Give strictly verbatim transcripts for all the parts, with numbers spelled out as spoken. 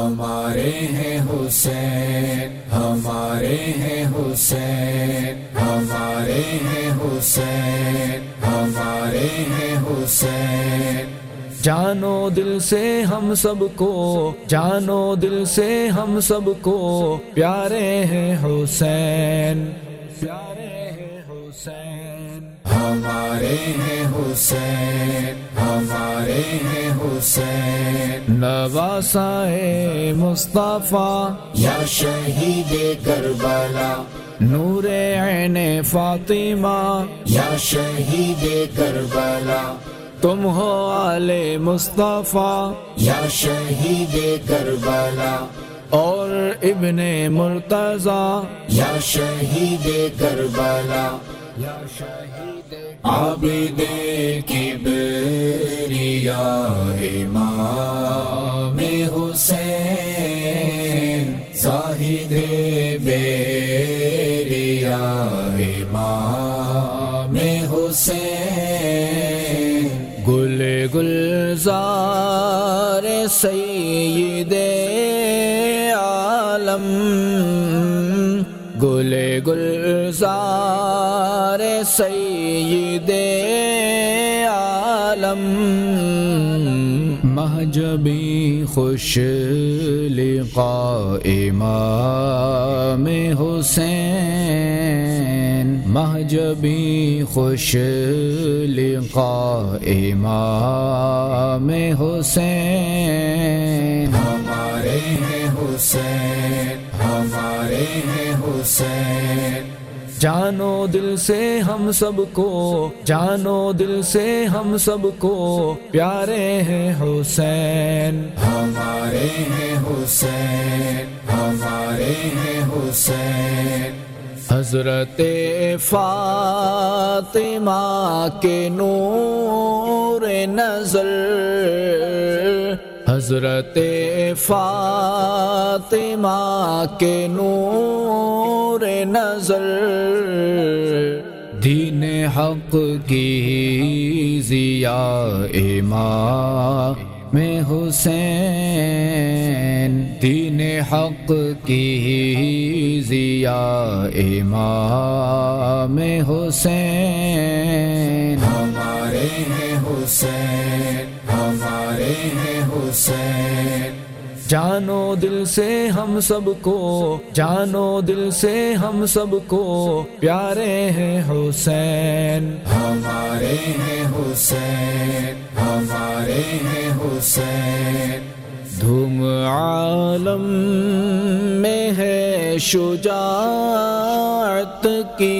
ہمارے ہیں حسین، ہمارے ہیں حسین، ہمارے ہیں حسین، ہمارے ہیں حسین۔ جانو دل سے ہم سب کو، جانو دل سے ہم سب کو پیارے ہیں حسین، پیارے ہیں حسین۔ ہمارے ہیں حسین، ہمارے ہیں حسین۔ نواسائے مصطفیٰ یا شہید کربلا، نور عین فاطمہ یا شہید کربلا، تم ہو آل مصطفیٰ یا شہید کربلا، اور ابن مرتضیٰ یا شہید کربلا، یا شہید عابد کبریا امام حسین، زاہد بیریا امام حسین۔ گل گلزار سید عالم، گل گلزار سید عالم، مہجبی خوش لقاء امام حسین، مہجبی خوش لقاء امام حسین۔ ہمارے ہیں حسین، ہمارے ہیں حسین۔ جانو دل سے ہم سب کو، جانو دل سے ہم سب کو پیارے ہیں حسین، ہمارے ہیں حسین، ہمارے ہیں حسین۔ حضرت فاطمہ کے نور نظر، حضرت فاطمہ کے نور نظر، دین حق کی ضیاء امام حسین، دین حق کی ضیاء امام حسین۔ ہمارے ہیں حسین، ہمارے ہیں حسین۔ جانو دل سے ہم سب کو، جانو دل سے ہم سب کو پیارے ہیں حسین، ہمارے ہیں حسین، ہمارے ہیں حسین۔ دھوم عالم میں ہے شجاعت کی،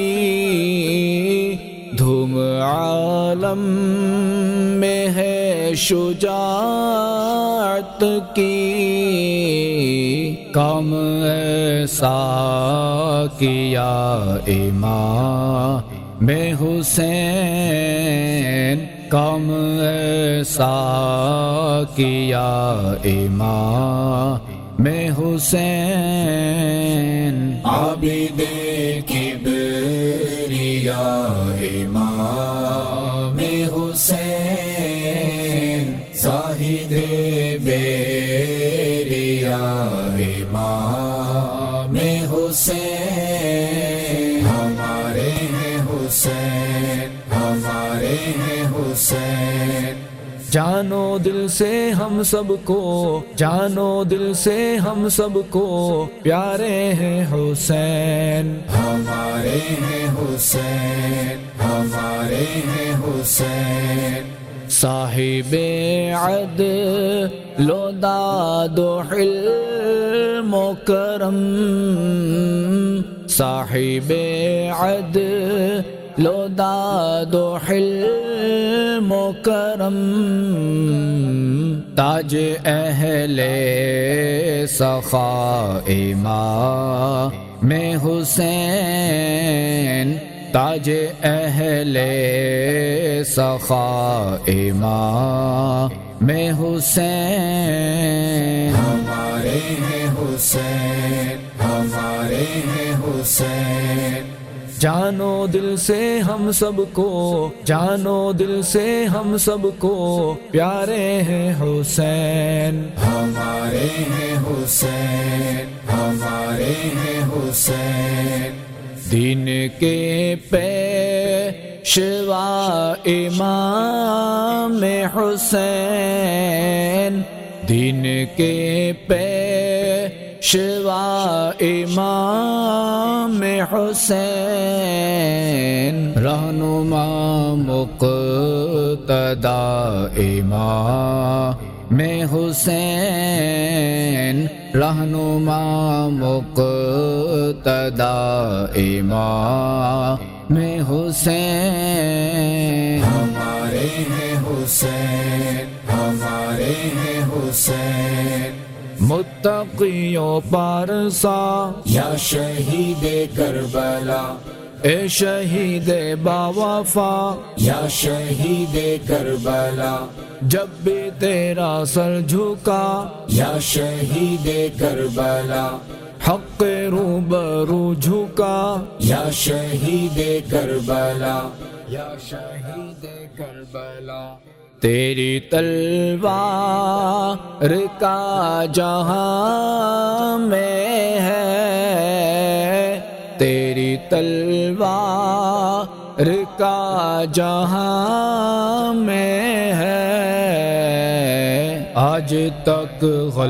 دھوم عالم میں ہے شجاعت کی، کام ایسا کیا امام حسین، کام ایسا کیا امام حسین، عابد کبریا امام حسین، زاہد بیریا امام حسین۔ ہمارے ہیں حسین، ہمارے ہیں حسین۔ جانو دل سے ہم سب کو، جانو دل سے ہم سب کو پیارے ہیں حسین، ہمارے ہیں حسین، ہمارے ہیں حسین۔ صاحب عدل و داد و حلم و کرم، صاحب عدل و داد و حلم و کرم، تاج اہل سخا امام حسین، تاج اہل سخا امام حسین۔ ہمارے ہیں حسین، ہمارے ہیں حسین۔ جانو دل سے ہم سب کو، جانو دل سے ہم سب کو پیارے ہیں حسین، ہمارے ہیں حسین، ہمارے ہیں حسین، دین کے پیشوا امام حسین، دین کے پیشوا امام حسین، رہنما مقتدا امام حسین، رہنما مقتدا امام حسین، ہمارے ہیں حسین، ہمارے ہیں حسین، متقیوں پارسا یا شہید کربلا، اے شہید باوفا، یا شہید کربلا، جب بھی تیرا سر جھکا یا شہید کربلا، حق روبرو جھکا، یا شہید کربلا، یا شہید کربلا، تیری تلوار کا جہاں میں ہے، تیری تلوار کا جہاں میں ہے، آج تک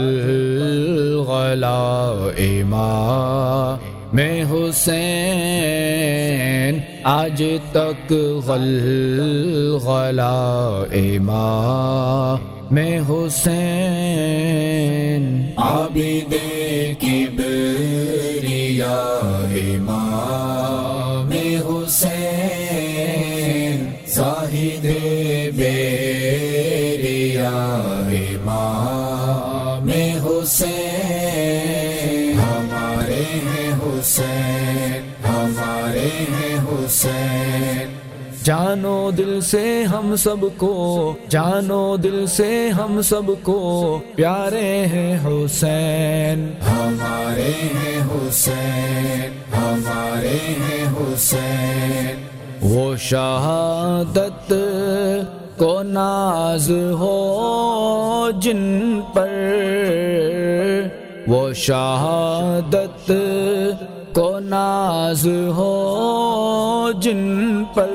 غلغلہ امام حسین، آج تک غلغلہ امام حسین، عابد کبریا امام حسین، زاہد بیریا امام حسین، ہمارے ہیں حسین، ہمارے ہیں حسین، جانو دل سے ہم سب کو، جانو دل سے ہم سب کو پیارے ہیں حسین، ہمارے ہیں حسین، ہمارے ہیں حسین، وہ شہادت کو ناز ہو جن پر، وہ شہادت کو ناز ہو جن پر،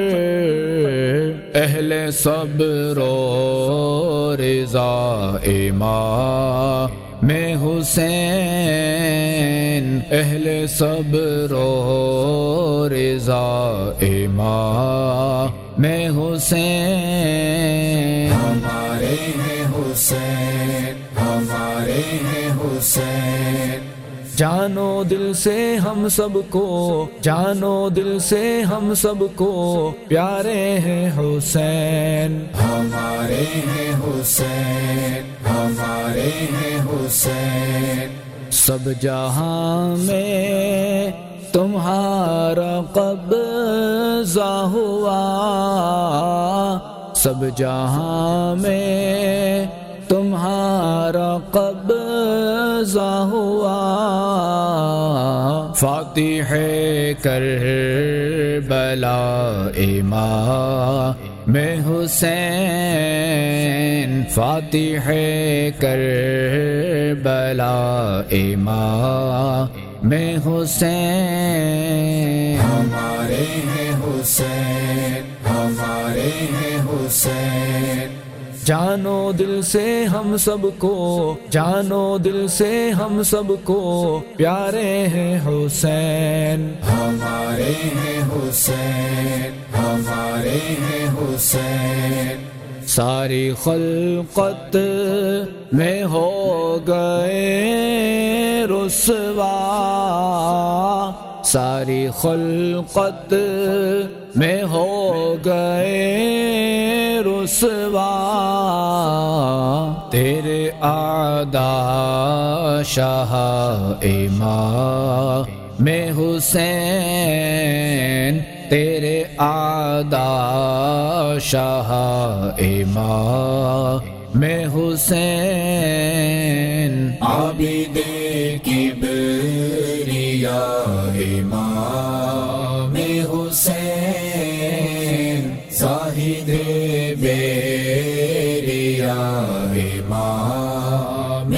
اہل صبر و رضا امام حسین، اہل صبر و رضا امام حسین، ہمارے ہیں حسین، ہمارے ہیں حسین، جانو دل سے ہم سب کو، جانو دل سے ہم سب کو پیارے ہیں حسین، ہمارے ہیں حسین، ہمارے ہیں حسین، سب جہاں میں تمہارا قبضہ ہوا، سب جہاں میں تمہارا قبضہ ہوا، فاتح کربلا امام حسین، فاتح کربلا امام حسین، ہمارے ہیں حسین، ہمارے ہیں حسین، جانو دل سے ہم سب کو، جانو دل سے ہم سب کو پیارے ہیں حسین، ہمارے ہیں حسین، ہمارے ہیں حسین، ساری خلقت میں ہو گئے رسوا، ساری خلقت میں ہو گئے رسوا، تیرے اعداء شاہ امام حسین، تیرے اعداء شاہ امام حسین، عابد کبریا امام یا امام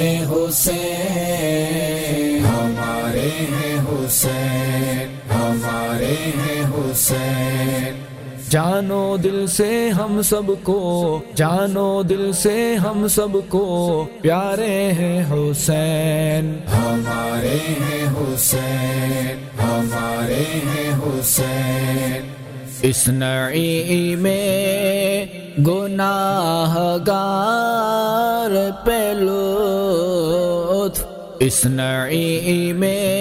حسین، ہمارے ہیں حسین، ہمارے ہیں حسین، جانو دل سے ہم سب کو، جانو دل سے ہم سب کو پیارے ہیں حسین، ہمارے ہیں حسین، ہمارے ہیں حسین، اس نعیم میں گناہ گار پہ لطف، اس نعیم میں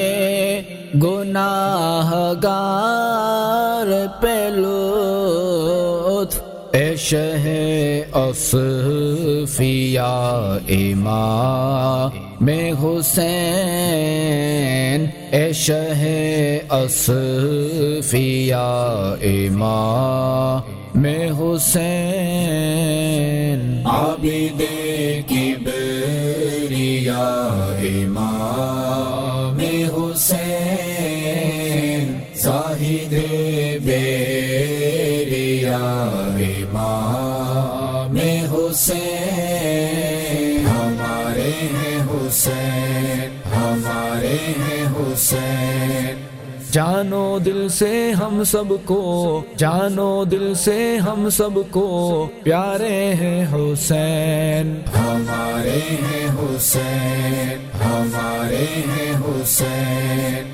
گناہ گار پہ لطف، اے شہ اصفیاء امام حسین، اے شہ اصفیاء امام حسین، عابد کبریاء امام حسین، زاہد بیریاء امام حسین، ہمارے ہیں حسین، ہمارے ہیں حسین، جانو دل سے ہم سب کو، جانو دل سے ہم سب کو پیارے ہیں حسین، ہمارے ہیں حسین، ہمارے ہیں حسین،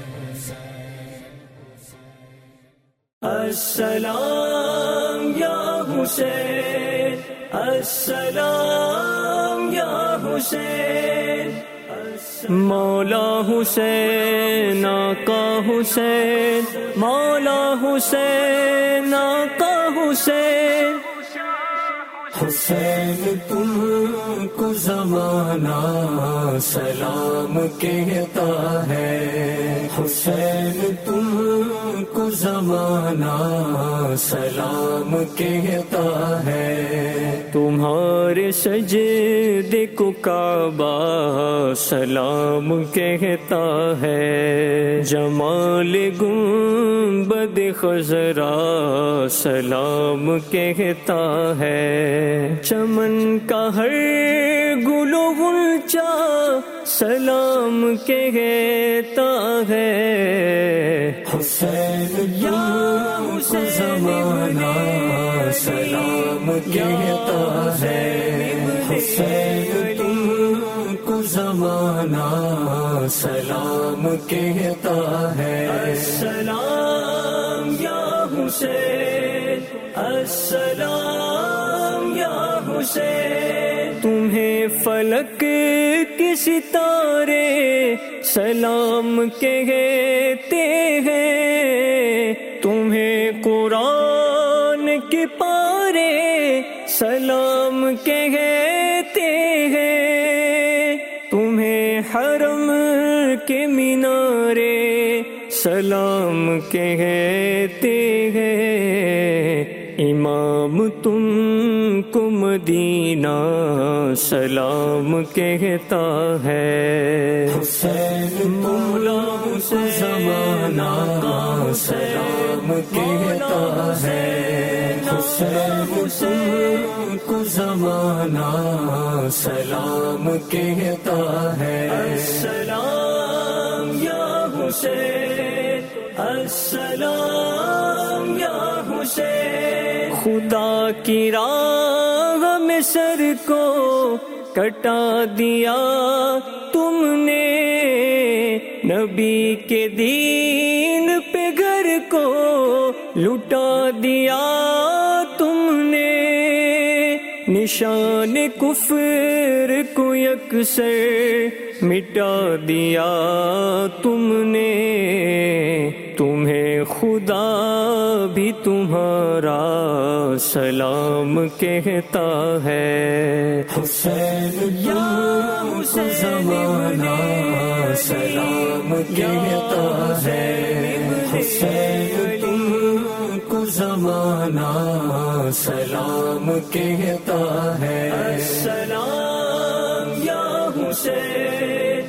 السلام یا حسین، السلام یا حسین، مولا حسین آقا حسین، مولا حسین آقا حسین، حسین تم کو زمانہ سلام کہتا ہے، حسین تم کو زمانہ سلام کہتا ہے، تمہارے سجدے کو کعبہ سلام کہتا ہے، جمال گنبد خضرا سلام کہتا ہے، چمن کا ہر گل و غنچہ سلام کہتا ہے، حسین یا زمانہ سلام کہتا ہے، حسین تم کو زمانہ سلام کہتا ہے، السلام یا حسین، السلام یا حسین، تمہیں فلک کے ستارے سلام کہتے ہیں، تمہیں قرآن کے پارے سلام کہتے ہیں، تمہیں حرم کے مینارے سلام کہتے ہیں، امام تم کو مدینہ سلام کہتا ہے، حسین مولا کو زمانہ سلام کہتا ہے، حسین تم کو زمانہ سلام کہتا ہے، السلام یا حسین، السلام یا حسین، خدا کی راہ میں سر کو کٹا دیا تم نے، نبی کے دین پہ گھر کو لٹا دیا تم نے، نشان کفر کو یکسر مٹا دیا تم نے، تمہیں خدا بھی تمہارا سلام کہتا ہے، حسین یا زمانہ سلام کہتا ہے، حسین تم کو زمانہ سلام کہتا ہے، السلام یا حسین،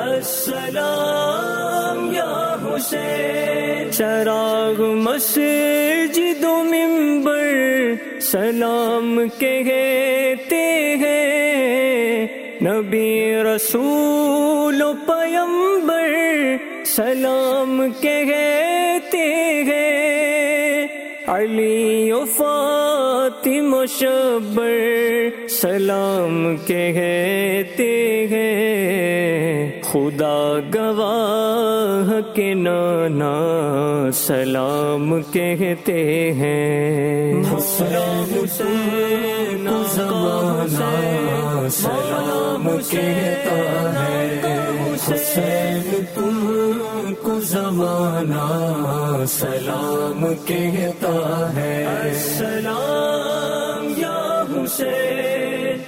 السلام یا حسین، چراغ مسجد و منبر سلام کہتے ہیں، نبی رسول و پیغمبر سلام کہتے ہیں، علی و فاطمہ شبر سلام کہتے ہیں، خدا گواہ کے نانا سلام کہتے ہیں، حسین حسین زمانہ سلام کہتا ہے، حسین تم کو زمانہ سلام کہتا ہے، السلام یا حسین،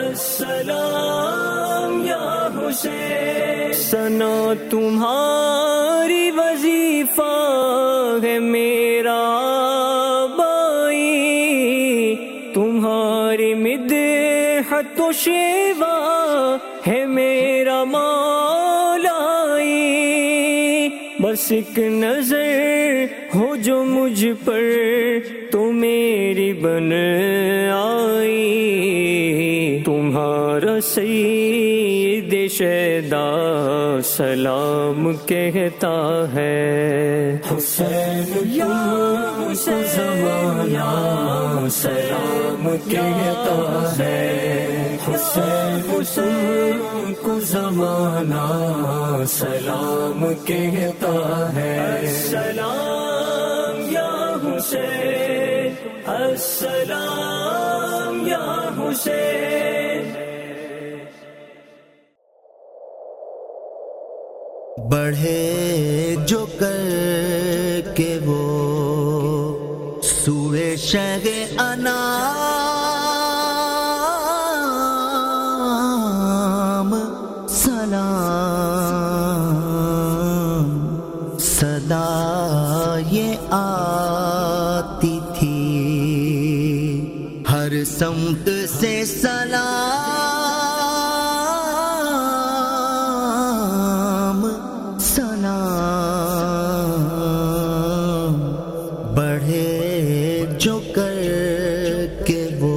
السلام یا حسین، ثنا تمہاری وظیفہ ہے میرا بائی، تمہاری مدحت و شیوا ہے میرا مولائی، بس ایک نظر ہو جو مجھ پر تو میری بن آئی، تمہارا سید شیدا سلام کہتا ہے، حسین یا حسین زمانہ سلام کہتا ہے، حسین حسین کو زمانہ سلام کہتا ہے، السلام یا حسین، السلام یا حسین، بڑھے جو کر کے وہ سوئے شہ انام، سلام صدا یہ آتی تھی ہر سمت سے، سلام بڑھے جو کر کے وہ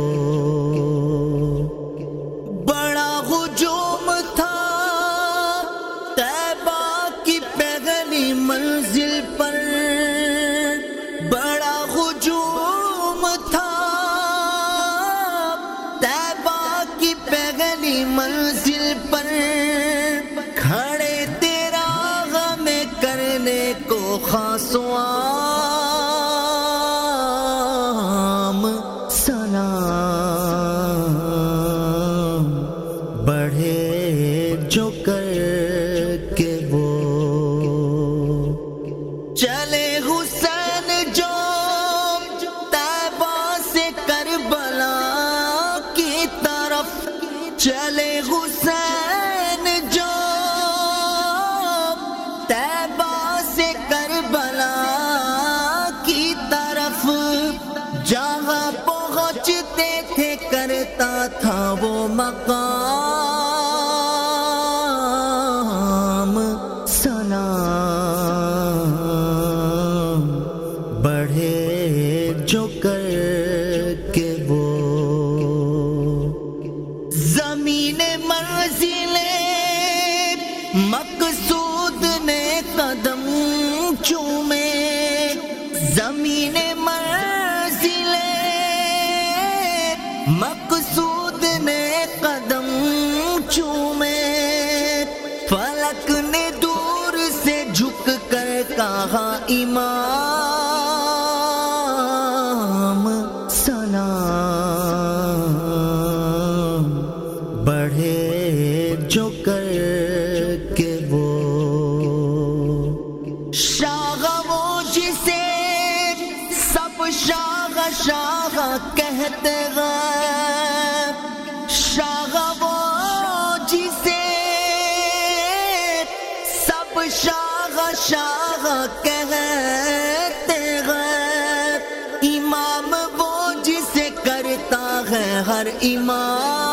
بڑا ہجوم تھا طیبہ کی پہلی منزل پر، بڑا ہجوم تھا طیبہ کی پہلی منزل پر، کھڑے تیرا غم کرنے کو خاصوں بڑھے جو کر کے وہ چلے حسین جو طیبہ سے کربلا کی طرف، چلے حسین جو طیبہ سے کربلا کی طرف، جہاں پہنچتے تھے کرتا تھا وہ مقام، بڑھے جو کر کے وہ زمین منزل مقصود نے قدم چومے، زمین منزل مقصود نے قدم چومے، فلک نے دور سے جھک کر کہا امام، بڑھے جو کر کے وہ شاہ وہ جسے سب شاہ شاہ کہتے ہیں، شاہ وہ جسے سب شاہ شاہ کہتے ہیں، امام وہ جسے کرتا ہے ہر امام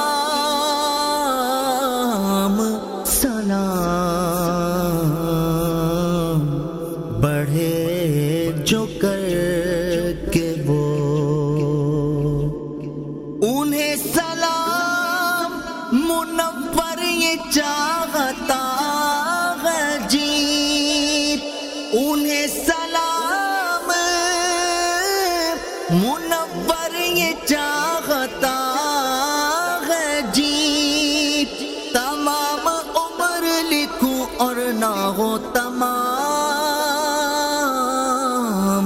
بڑھے جو کر کے وہ انہیں سلام منور یہ چاہتا ہے جی، تمام عمر لکھوں اور نہ ہو تمام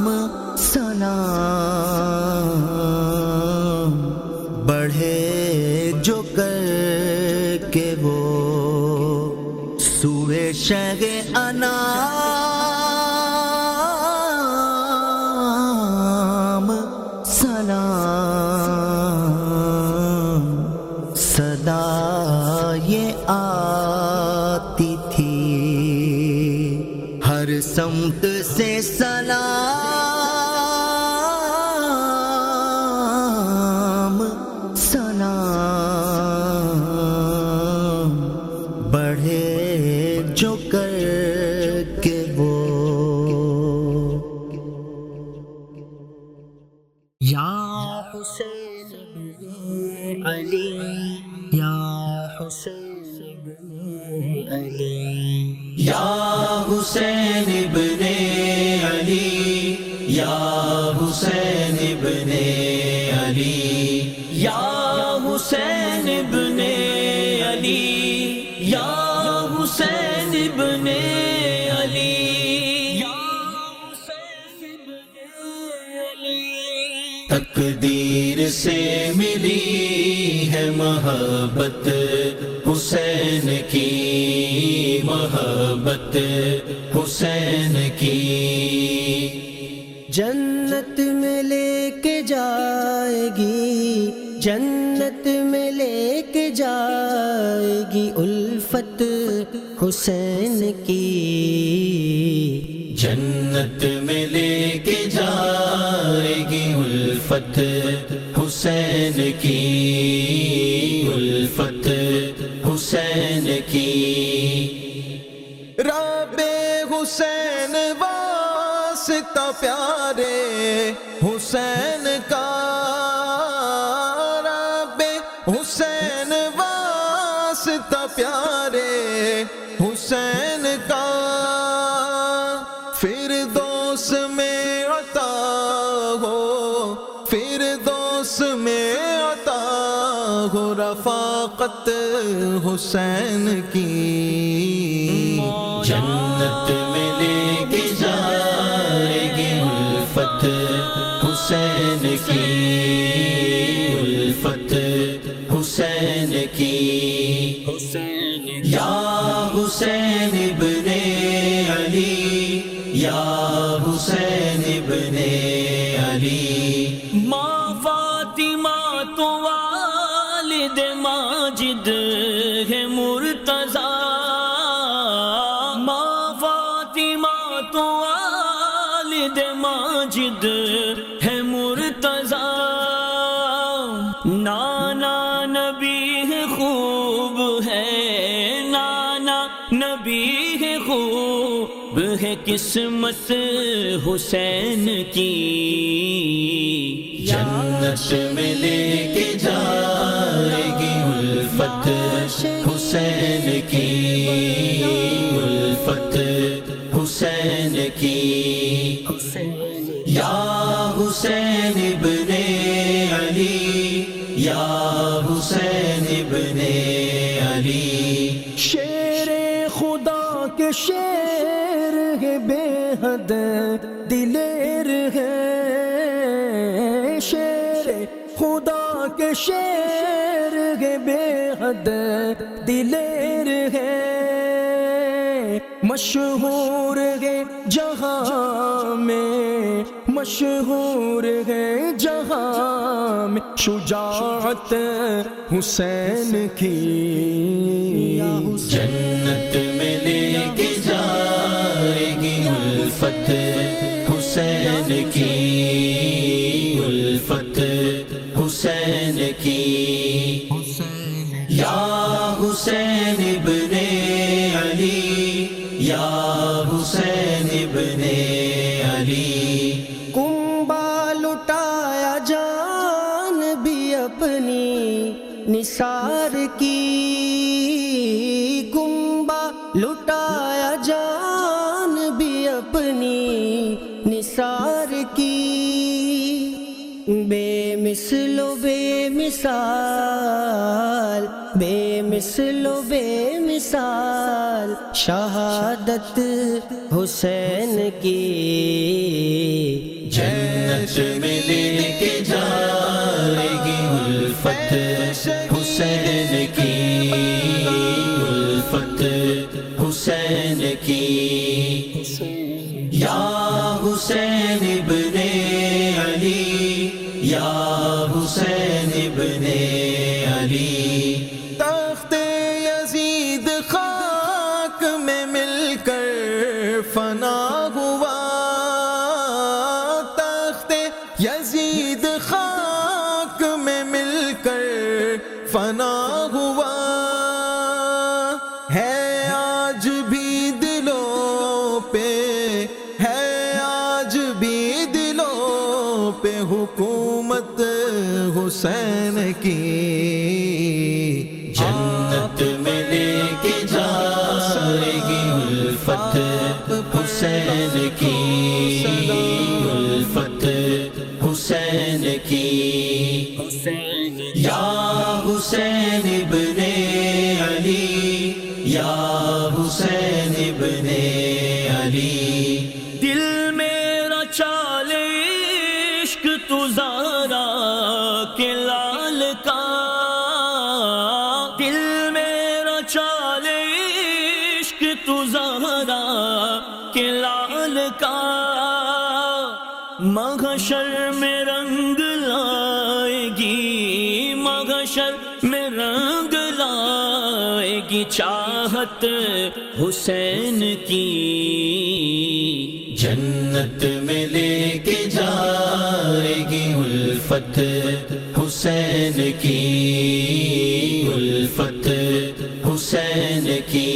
سلام، بڑھے جو کر کے وہ سوئے شہ انام، سلام صدا یہ آتی تھی ہر سمت سے، سلام سلام بڑھے جو کر کے وہ، یا حسین ابن علی، یا حسین ابن علی، یا حسین ابن علی، یا حسین ابن علی، یا حسین ابن علی، یا حسین ابن علی، یا حسین ابن علی، تقدیر سے ملی ہے محبت حسین کی، محبت حسین کی، جنت میں لے کے جائے گی، جنت میں لے کے جائے گی الفت حسین کی، جنت میں لے کے جائے گی الفت حسین کی، الفت حسین کی، رب حسین واسطہ پیارے حسین کا، رب حسین واسطہ پیارے حسین کا، فردوس میں عطا ہو، فردوس میں عطا ہو رفاقت حسین کی، جنت میں لے کے جائے گی الفت حسین کی، الفت حسین کی، یا حسین ابن علی، یا حسین ابن علی، ماں فاطمہ تو والد ماجد ہے مرتضیٰ، ماں فاطمہ تو والد ماجد ہے مرتضیٰ، نانا نبی ہے خوب ہے، نانا نبی ہے خوب ہے قسمت حسین کی، جنت میں لے کے جائے گی الفت حسین کی، الفت حسین کی، یا حسین ابن علی، یا حسین ابن علی، شیر خدا کے شیر ہے بے حد دلیر ہے، شیر خدا کے شیر ہے بے حد دلیر ہے، مشہور ہے جہاں میں، مشہور ہے جہاں میں شجاعت حسین کی، جنت میں لے کے جائے گی الفت حسین کی، الفت حسین کی، یا حسین ابن علی، یا حسین ابن علی، کنبا لٹایا جان بھی اپنی نثار کی، کنبا لٹایا جان بھی اپنی مثال بے مثل و بے مثال شہادت حسین کی جنت میں لے کے جائے گی الفت حسین کی الفت حسین کی یا حسین ابن علی یا حسین ابن علی تخت یزید خاک میں مل کر فنا ہوا تخت یزید خاک میں مل کر فنا ہوا ہے آج بھی دلوں پہ ہے آج بھی دلوں پہ حکومت حسین کی جنت میں لے کے جائے گی الفت حسین کی الفت حسین کی یا حسین ابن علی یا حسین ابن علی دل میرا چالے عشق تو زہرا کے لال کا دل میرا چالے عشق تو زہرا کے لال کا محشر میں رنگ لائے گی محشر میں رنگ لائے گی چاہت حسین کی جنت میں لے کے جائے گی الفت حسین کی الفت حسین کی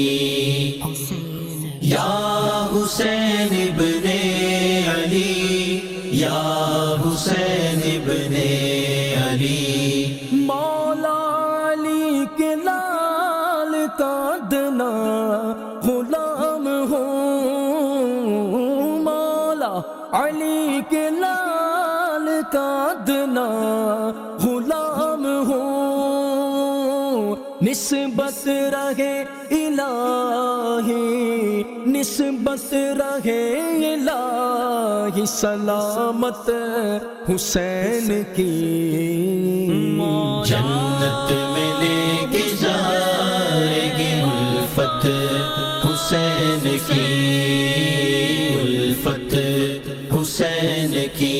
یا حسین ابن علی یا حسین ابن علی مولا علی کے لال کا ادنا غلام ہوں مولا علی کے لال کا ادنا غلام ہوں نسبت رہے الہی نسبت رہے الہی سلامت حسین کی جنت میں لے کے جائے گی الفت حسین کی الفت حسین کی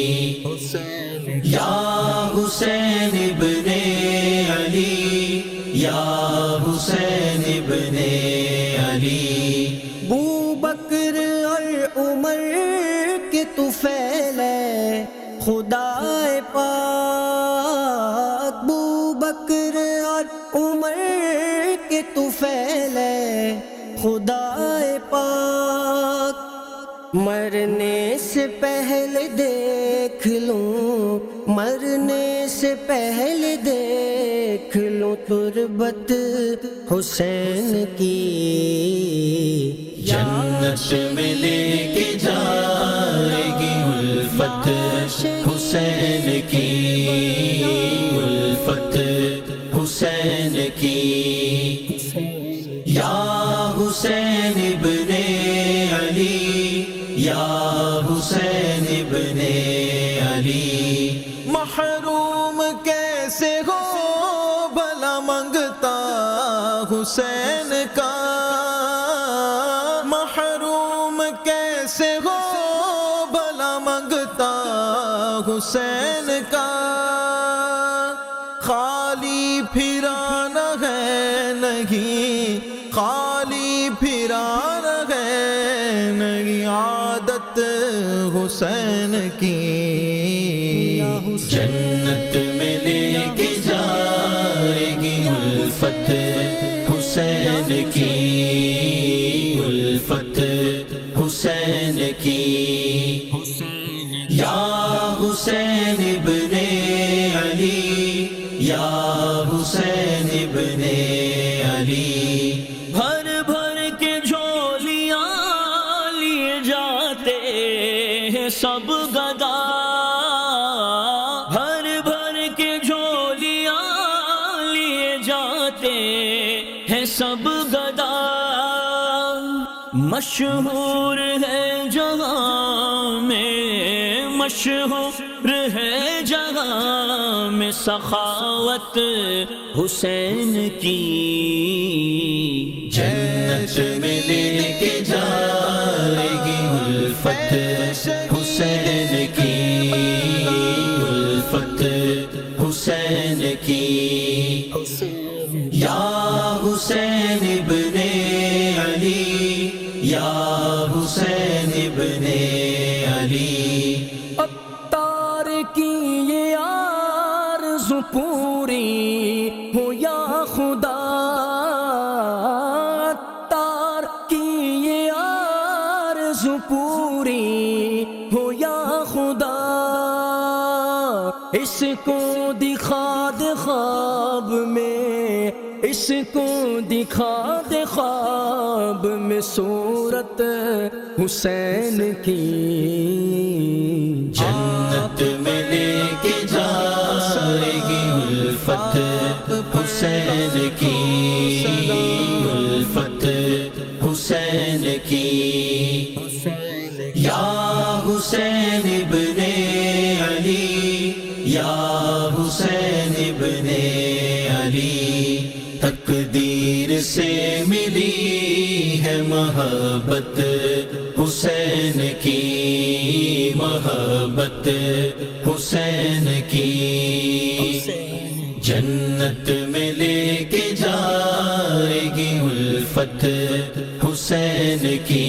یا حسین ابن علی یا حسین ابن علی بو بکر اور عمر کے طفیل ہے خدا پاک بو بکر اور عمر کے طفیل ہے خدا پاک مرنے سے پہلے دیکھ لوں مرنے سے پہلے دیکھ لوں تربت حسین کی جنت میں لے کے جائے گی الفت حسین کی الفت حسین کی یا حسین ابن علی یا حسین ابن علی محروم کیسے ہو بھلا منگتا حسین کا محروم کیسے ہو بھلا منگتا حسین کا خالی پھرانا ہے نہیں خالی پھرانا ہے نہیں عادت حسین کی جنت میں لے کے جائے گی الفت حسین کی الفت حسین کی یا حسین ابن علی یا حسین ابن علی بھر بھر کے جھولیاں لیے جاتے ہیں سب گدا بھر بھر کے جھولیاں مشہور ہے جہاں میں، مشہور ہے جہاں میں سخاوت حسین کی، جنت میں لے کے جائے گی الفت حسین کی، الفت حسین کی، یا حسین ابن علی، یا حسین ابن علی، عطار کی یہ آرزو پوری ہو یا خدا، عطار کی یہ آرزو پوری ہو یا خدا، اس کو دکھا دے خواب میں، اس کو دکھا دے خواب میں صورت حسین کی، جنت میں لے کے جائے گی الفت حسین کی، الفت حسین کی، یا حسین ابن علی، یا حسین ابن علی، تقدیر سے ملی ہے محبت حسین کی، محبت حسین کی، جنت میں لے کے جائے گی الفت حسین کی،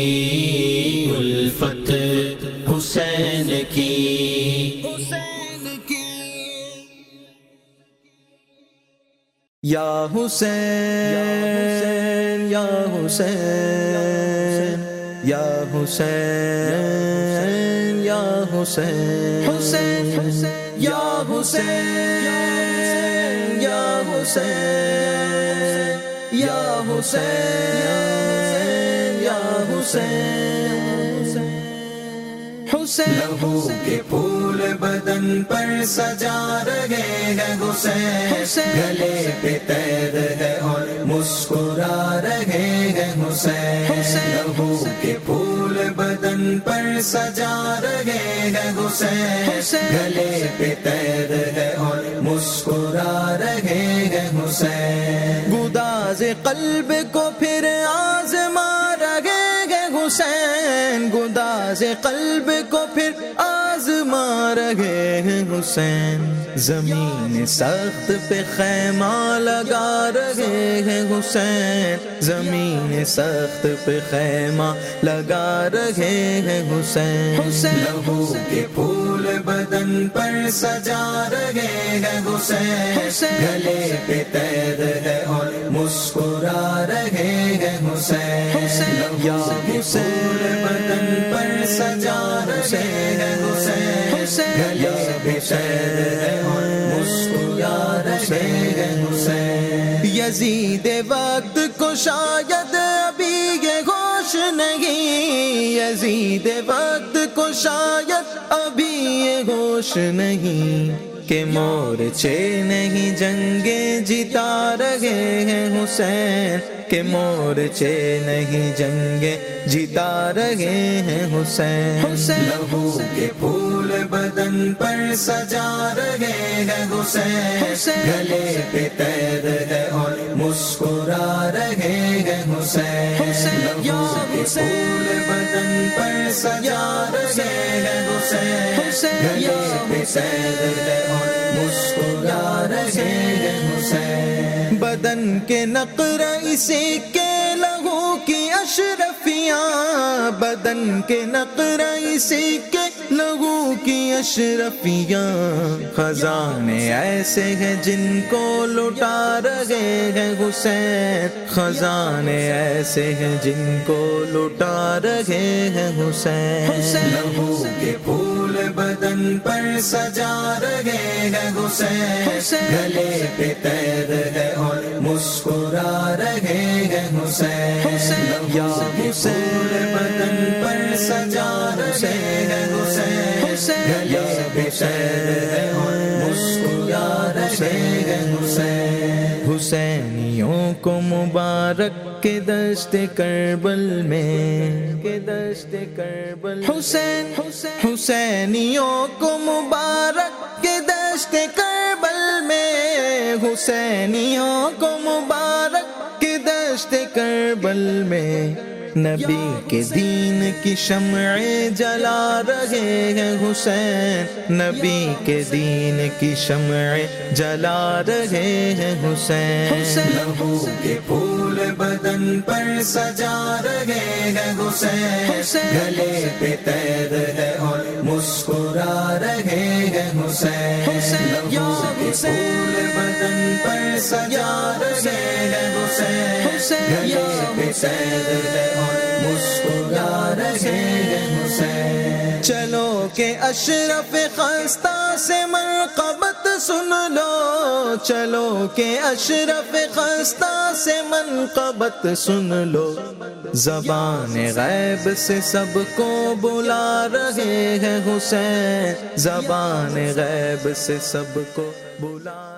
الفت حسین کی، یا حسین یا حسین یا حسین یا حسین حسین یا حسین یا حسین یا حسین یا حسین حسین، لہو کے پھول بدن پر سجا رہے ہیں حسین، گلے پہ تیر ہے اور مسکرا رہے ہیں حسین، لہو کے پھول بدن پر سجا رہے ہیں حسین، گلے پہ تیر ہے اور مسکرا رہے ہیں حسین، گداز قلب کو پھر آزما رہے ہیں حسین، گداز قلب کو پھر آزما رہے ہیں حسین، زمین سخت پہ خیمہ لگا رہے ہیں حسین، زمین سخت پہ خیمہ لگا رہے ہیں حسین، لہو کے پھول بدن پر سجا رہے ہیں حسین، گلے پہ تیر ہے اور مسکرا رہے ہیں حسین، لہو کے پھول بدن پر سجا رہے ہیں حسین، گلے پہ تیر ہے اور مسکرا رہے ہیں حسین، یزید وقت کو شاید ابھی یہ ہوش نہیں، یزید وقت کو شاید ابھی یہ ہوش نہیں، کہ مورچے نہیں جنگیں جتا رہے ہیں حسین، کہ مورچے نہیں جنگیں جتا رہے ہیں حسین، لہو کے پھول بدن پر سجا رہے ہیں حسین، گلے پہ تیر ہے اور مسکرا رہے ہیں حسین، لہو کے پھول بدن پر سجا رہے ہیں حسین، گلے پہ تیر ہے اور مسکرا رہے ہیں حسین، بدن کے نقرہ اسی کے لہو کی اشرفیاں، بدن کے نقرہ اسی کے لہو کی اشرفیاں، خزانے ایسے ہیں جن کو لٹا رہے ہیں حسین، خزانے ایسے ہیں جن کو لٹا رہے ہیں حسین، لہو کے پھول بدن پر سجا رہے ہیں حسین، گلے پہ تیر ہے اور مسکرا رہے ہیں حسین، لہو کے پھول بدن پر سجا رہے ہیں حسین، گلے پہ تیر ہے اور مسکرا رہے ہیں حسین، حسینیوں کو مبارک کے دشت کربل میں، کے دشت کربل حسین حسینیوں کو مبارک کے دشت کربل میں، حسینیوں کو مبارک کے دشت کربل میں، نبی کے دین کی شمعیں جلا رہے ہیں حسین، نبی کے دین کی شمعیں جلا رہے ہیں حسین، لہو کے پھول بدن پر سجا رہے ہیں حسین، گلے پہ تیر ہے اور مسکرا رہے ہیں حسین، لہو کے پھول بدن پر سجا رہے ہیں حسین، گلے پہ تیر ہے اور مسکرا رہے ہیں حسین۔ چلو کہ اشرف خستہ سے منقبت سن لو، چلو کہ اشرف خستہ سے منقبت سن لو، زبان غیب سے سب کو بلا رہے ہیں حسین، زبان غیب سے سب کو بلا